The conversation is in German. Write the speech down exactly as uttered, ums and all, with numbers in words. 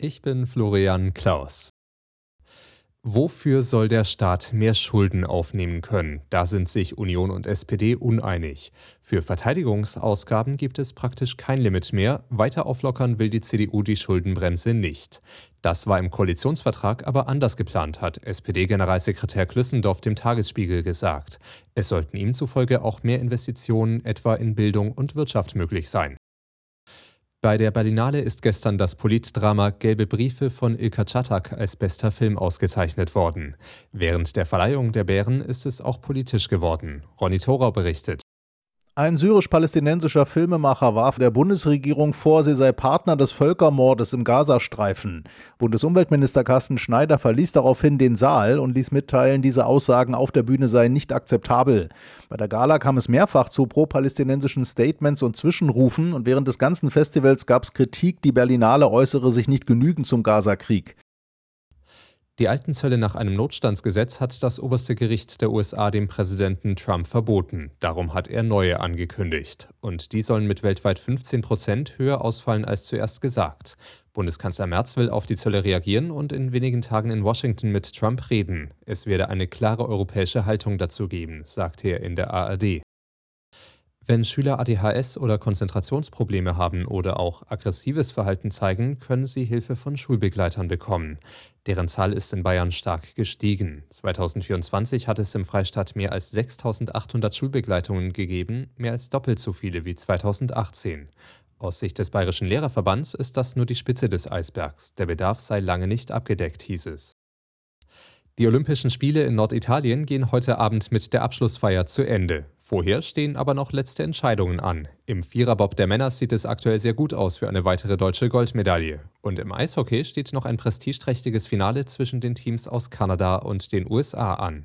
Ich bin Florian Klaus. Wofür soll der Staat mehr Schulden aufnehmen können? Da sind sich Union und S P D uneinig. Für Verteidigungsausgaben gibt es praktisch kein Limit mehr. Weiter auflockern will die C D U die Schuldenbremse nicht. Das war im Koalitionsvertrag aber anders geplant, hat S P D-Generalsekretär Klüssendorf dem Tagesspiegel gesagt. Es sollten ihm zufolge auch mehr Investitionen etwa in Bildung und Wirtschaft möglich sein. Bei der Berlinale ist gestern das Politdrama Gelbe Briefe von Ilka Czatak als bester Film ausgezeichnet worden. Während der Verleihung der Bären ist es auch politisch geworden. Ronny Thorau berichtet. Ein syrisch-palästinensischer Filmemacher warf der Bundesregierung vor, sie sei Partner des Völkermordes im Gazastreifen. Bundesumweltminister Carsten Schneider verließ daraufhin den Saal und ließ mitteilen, diese Aussagen auf der Bühne seien nicht akzeptabel. Bei der Gala kam es mehrfach zu pro-palästinensischen Statements und Zwischenrufen und während des ganzen Festivals gab es Kritik, die Berlinale äußere sich nicht genügend zum Gazakrieg. Die alten Zölle nach einem Notstandsgesetz hat das oberste Gericht der U S A dem Präsidenten Trump verboten. Darum hat er neue angekündigt. Und die sollen mit weltweit fünfzehn Prozent höher ausfallen als zuerst gesagt. Bundeskanzler Merz will auf die Zölle reagieren und in wenigen Tagen in Washington mit Trump reden. Es werde eine klare europäische Haltung dazu geben, sagte er in der A R D. Wenn Schüler A D H S oder Konzentrationsprobleme haben oder auch aggressives Verhalten zeigen, können sie Hilfe von Schulbegleitern bekommen. Deren Zahl ist in Bayern stark gestiegen. zweitausendvierundzwanzig hat es im Freistaat mehr als sechstausendachthundert Schulbegleitungen gegeben, mehr als doppelt so viele wie zweitausendachtzehn. Aus Sicht des Bayerischen Lehrerverbands ist das nur die Spitze des Eisbergs. Der Bedarf sei lange nicht abgedeckt, hieß es. Die Olympischen Spiele in Norditalien gehen heute Abend mit der Abschlussfeier zu Ende. Vorher stehen aber noch letzte Entscheidungen an. Im Viererbob der Männer sieht es aktuell sehr gut aus für eine weitere deutsche Goldmedaille. Und im Eishockey steht noch ein prestigeträchtiges Finale zwischen den Teams aus Kanada und den U S A an.